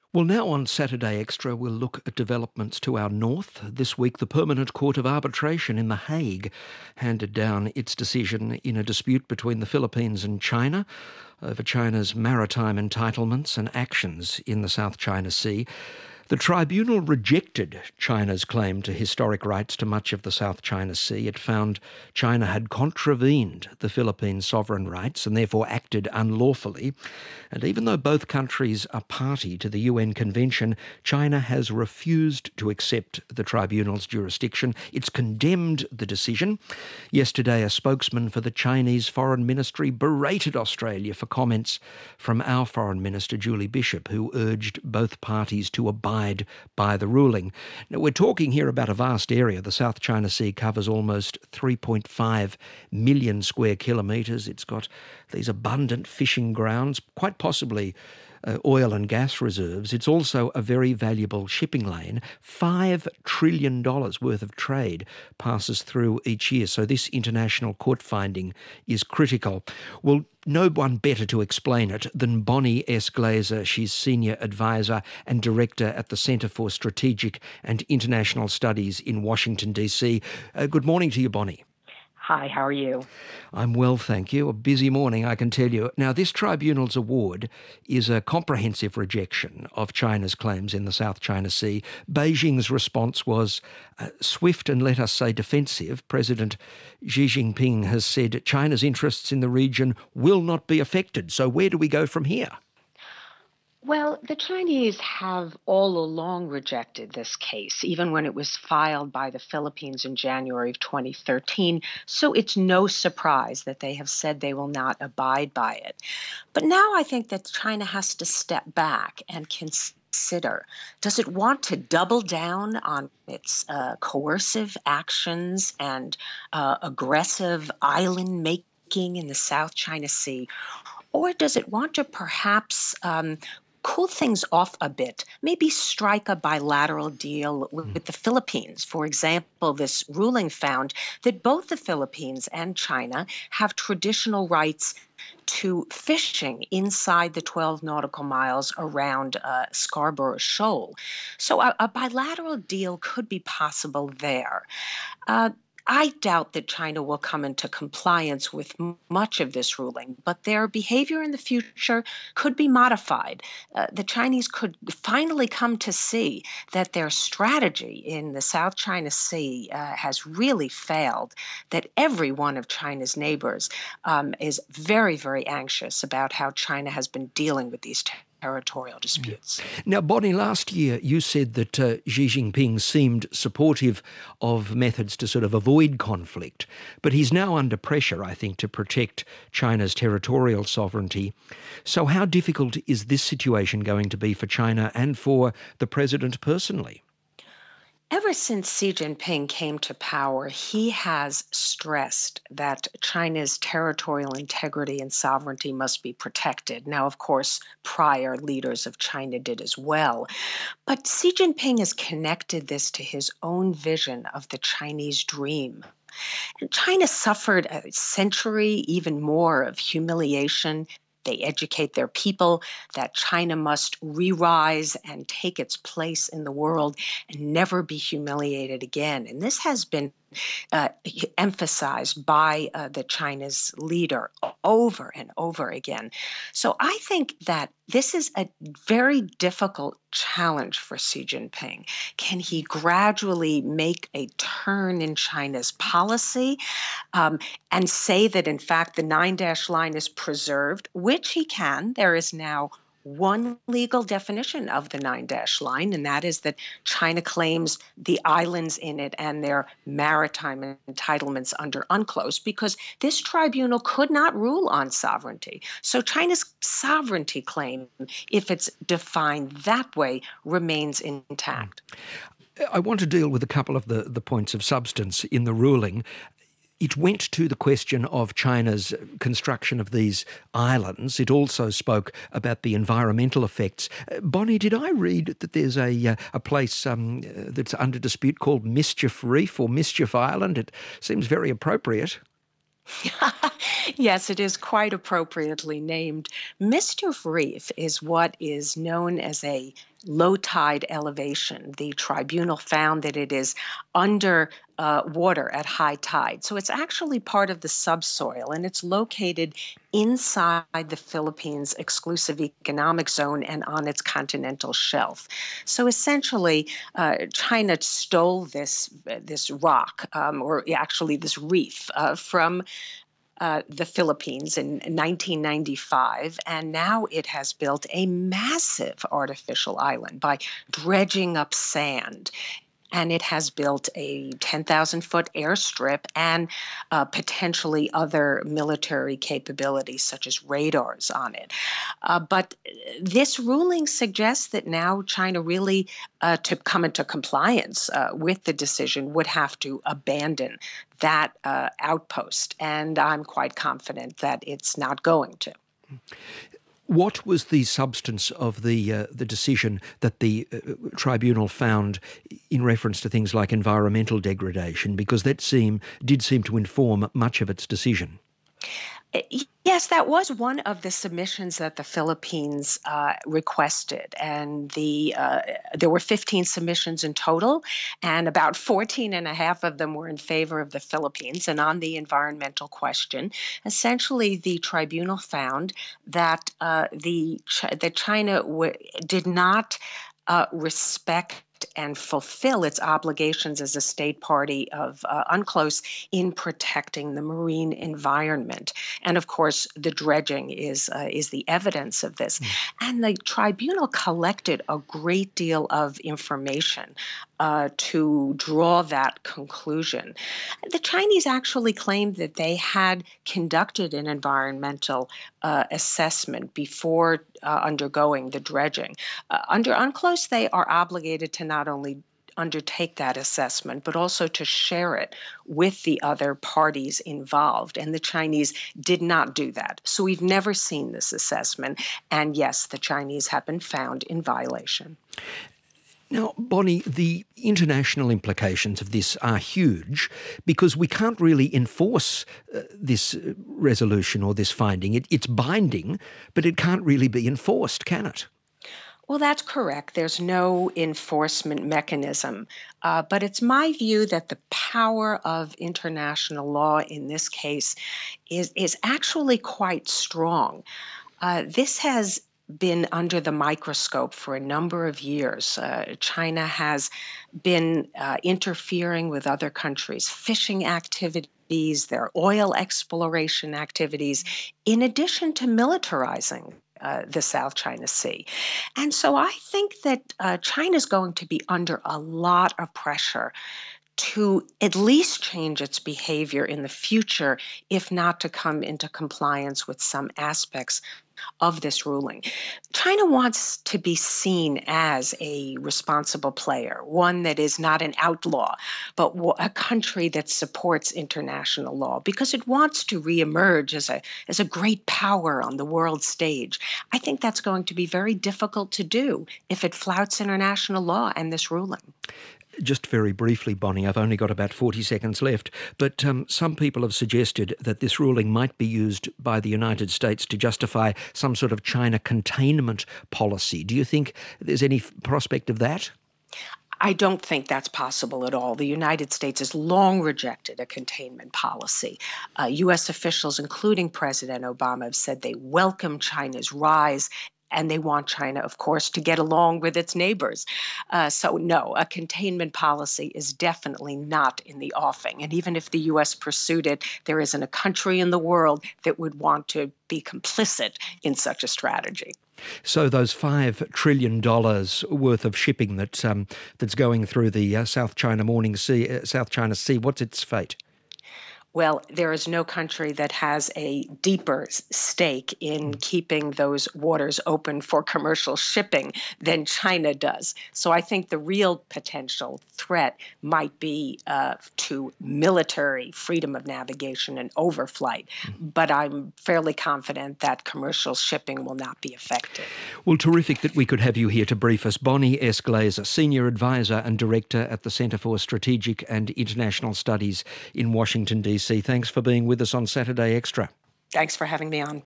Well, now on Saturday Extra, we'll look at developments to our north. This week, the Permanent Court of Arbitration in The Hague handed down its decision in a dispute between the Philippines and China over China's maritime entitlements and actions in the South China Sea. The tribunal rejected China's claim to historic rights to much of the South China Sea. It found China had contravened the Philippines' sovereign rights and therefore acted unlawfully. And even though both countries are party to the UN Convention, China has refused to accept the tribunal's jurisdiction. It's condemned the decision. Yesterday, a spokesman for the Chinese Foreign Ministry berated Australia for comments from our Foreign Minister, Julie Bishop, who urged both parties to abide by the ruling. Now, we're talking here about a vast area. The South China Sea covers almost 3.5 million square kilometres. It's got these abundant fishing grounds, quite possibly oil and gas reserves. It's also a very valuable shipping lane. $5 trillion worth of trade passes through each year. So this international court finding is critical. Well, no one better to explain it than Bonnie S. Glaser. She's Senior Advisor and Director at the Centre for Strategic and International Studies in Washington, D.C. Good morning to you, Bonnie. Hi, how are you? I'm well, thank you. A busy morning, I can tell you. Now, this tribunal's award is a comprehensive rejection of China's claims in the South China Sea. Beijing's response was swift and, let us say, defensive. President Xi Jinping has said China's interests in the region will not be affected. So where do we go from here? Well, the Chinese have all along rejected this case, even when it was filed by the Philippines in January of 2013. So it's no surprise that they have said they will not abide by it. But now I think that China has to step back and consider, does it want to double down on its coercive actions and aggressive island making in the South China Sea? Or does it want to perhaps cool things off a bit, maybe strike a bilateral deal with the Philippines? For example, this ruling found that both the Philippines and China have traditional rights to fishing inside the 12 nautical miles around Scarborough Shoal. So a bilateral deal could be possible there. I doubt that China will come into compliance with much of this ruling, but their behavior in the future could be modified. The Chinese could finally come to see that their strategy in the South China Sea has really failed, that every one of China's neighbors is very, very anxious about how China has been dealing with these territorial disputes. Now, Bonnie, last year you said that Xi Jinping seemed supportive of methods to sort of avoid conflict, but he's now under pressure, I think, to protect China's territorial sovereignty. So how difficult is this situation going to be for China and for the president personally? Ever since Xi Jinping came to power, he has stressed that China's territorial integrity and sovereignty must be protected. Now, of course, prior leaders of China did as well. But Xi Jinping has connected this to his own vision of the Chinese dream. And China suffered a century, even more, of humiliation. They educate their people that China must re-rise and take its place in the world and never be humiliated again. And this has been emphasized by the China's leader over and over again. So I think that this is a very difficult challenge for Xi Jinping. Can he gradually make a turn in China's policy and say that, in fact, the 9-dash line is preserved, which he can? There is now one legal definition of the 9-dash line, and that is that China claims the islands in it and their maritime entitlements under UNCLOS, because this tribunal could not rule on sovereignty. So China's sovereignty claim, if it's defined that way, remains intact. I want to deal with a couple of the points of substance in the ruling. It went to the question of China's construction of these islands. It also spoke about the environmental effects. Bonnie, did I read that there's a place that's under dispute called Mischief Reef or Mischief Island? It seems very appropriate. Yes, it is quite appropriately named. Mischief Reef is what is known as a low tide elevation. The tribunal found that it is under water at high tide. So it's actually part of the subsoil and it's located inside the Philippines' exclusive economic zone and on its continental shelf. So essentially, China stole this rock, or actually this reef, from the Philippines in 1995, and now it has built a massive artificial island by dredging up sand. And it has built a 10,000-foot airstrip and potentially other military capabilities, such as radars on it. But this ruling suggests that now China really, to come into compliance with the decision, would have to abandon that outpost. And I'm quite confident that it's not going to. What was the substance of the decision that the tribunal found in reference to things like environmental degradation? Because that did seem to inform much of its decision. Yes, that was one of the submissions that the Philippines requested, and there were 15 submissions in total, and about 14 and a half of them were in favor of the Philippines. And on the environmental question, essentially the tribunal found that that China did not respect and fulfill its obligations as a state party of UNCLOS in protecting the marine environment. And of course, the dredging is the evidence of this. And the tribunal collected a great deal of information to draw that conclusion. The Chinese actually claimed that they had conducted an environmental assessment before undergoing the dredging. Under UNCLOS, they are obligated to not only undertake that assessment, but also to share it with the other parties involved. And the Chinese did not do that. So we've never seen this assessment. And yes, the Chinese have been found in violation. Now, Bonnie, the international implications of this are huge because we can't really enforce this resolution or this finding. It's binding, but it can't really be enforced, can it? Well, that's correct. There's no enforcement mechanism. But it's my view that the power of international law in this case is actually quite strong. This has been under the microscope for a number of years. China has been interfering with other countries' fishing activities, their oil exploration activities, in addition to militarizing the South China Sea. And so I think that China is going to be under a lot of pressure to at least change its behavior in the future, if not to come into compliance with some aspects of this ruling. China wants to be seen as a responsible player, one that is not an outlaw, but a country that supports international law because it wants to reemerge as a great power on the world stage. I think that's going to be very difficult to do if it flouts international law and this ruling. Just very briefly, Bonnie, I've only got about 40 seconds left, but some people have suggested that this ruling might be used by the United States to justify some sort of China containment policy. Do you think there's any prospect of that? I don't think that's possible at all. The United States has long rejected a containment policy. U.S. officials, including President Obama, have said they welcome China's rise and they want China, of course, to get along with its neighbors. So no, a containment policy is definitely not in the offing. And even if the U.S. pursued it, there isn't a country in the world that would want to be complicit in such a strategy. So those $5 trillion worth of shipping that's going through the South China Sea, what's its fate? Well, there is no country that has a deeper stake in keeping those waters open for commercial shipping than China does. So I think the real potential threat might be to military freedom of navigation and overflight. But I'm fairly confident that commercial shipping will not be affected. Well, terrific that we could have you here to brief us. Bonnie S. Glaser, Senior Advisor and Director at the Centre for Strategic and International Studies in Washington, D.C. Thanks for being with us on Saturday Extra. Thanks for having me on.